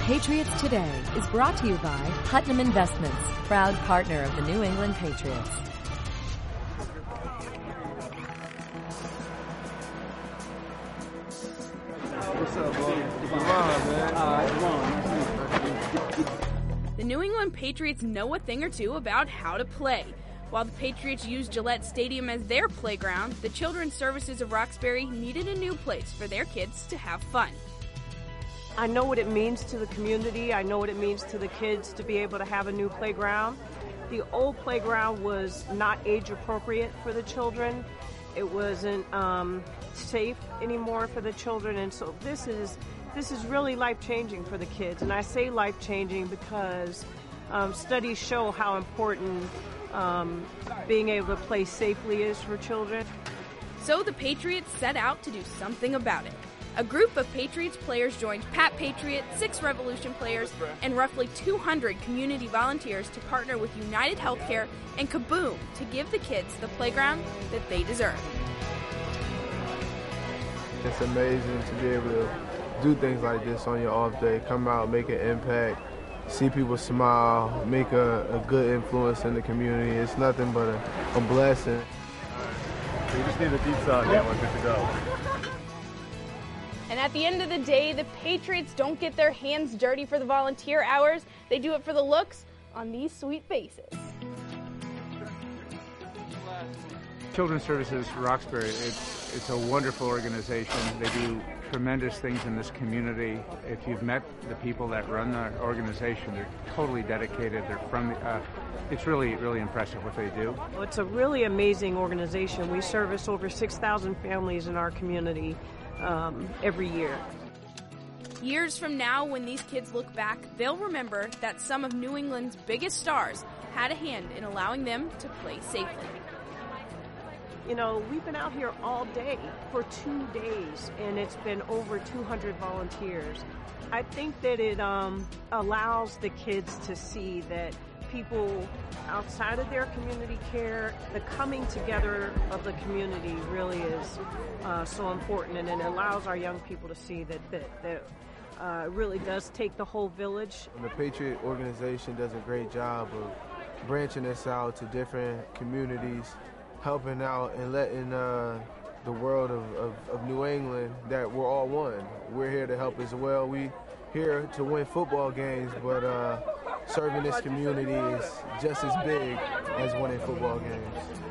Patriots Today is brought to you by Putnam Investments, proud partner of the New England Patriots. What's up, bro? Man. The New England Patriots know a thing or two about how to play. While the Patriots used Gillette Stadium as their playground, the Children's Services of Roxbury needed a new place for their kids to have fun. I know what it means to the community. I know what it means to the kids to be able to have a new playground. The old playground was not age appropriate for the children. It wasn't safe anymore for the children, and so this is really life-changing for the kids. And I say life-changing because studies show how important being able to play safely is for children. So the Patriots set out to do something about it. A group of Patriots players joined Pat Patriot, 6 Revolution players, and roughly 200 community volunteers to partner with United Healthcare and Kaboom to give the kids the playground that they deserve. It's amazing to be able to do things like this on your off day, come out, make an impact, see people smile, make a good influence in the community. It's nothing but a blessing. We just need a deep shot and we're good to go. And at the end of the day, the Patriots don't get their hands dirty for the volunteer hours. They do it for the looks on these sweet faces. Children's Services Roxbury, it's a wonderful organization. They do tremendous things in this community. If you've met the people that run the organization, they're totally dedicated. They're from it's really, really impressive what they do. It's a really amazing organization. We service over 6,000 families in our community every year. Years from now, when these kids look back, they'll remember that some of New England's biggest stars had a hand in allowing them to play safely. You know, we've been out here all day for 2 days, and it's been over 200 volunteers. I think that it allows the kids to see that people outside of their community care, the coming together of the community really is so important, and it allows our young people to see that it really does take the whole village. And the Patriot organization does a great job of branching us out to different communities, helping out and letting the world of New England that we're all one. We're here to help as well. We here to win football games, but serving this community is just as big as winning football games.